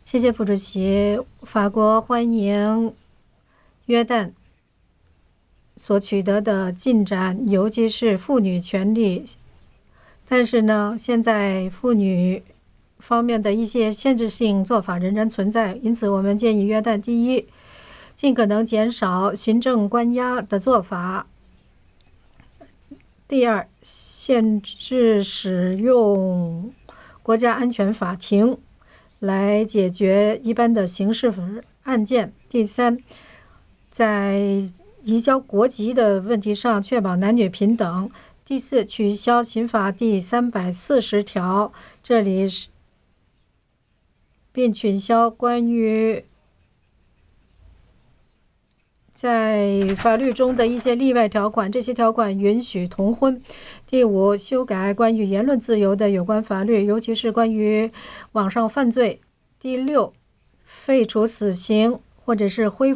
谢谢副主席。法国欢迎约旦所取得的进展，尤其是妇女权利。但是呢，现在妇女方面的一些限制性做法仍然存在，因此我们建议约旦第一，尽可能减少行政关押的做法；第二，限制使用国家安全法庭来解决一般的刑事案件；第三，在移交国籍的问题上确保男女平等；第四，取消刑法第340条，并取消关于在法律中的一些例外条款，这些条款允许同婚。第五，修改关于言论自由的有关法律，尤其是关于网上犯罪。第六，废除死刑或者是恢复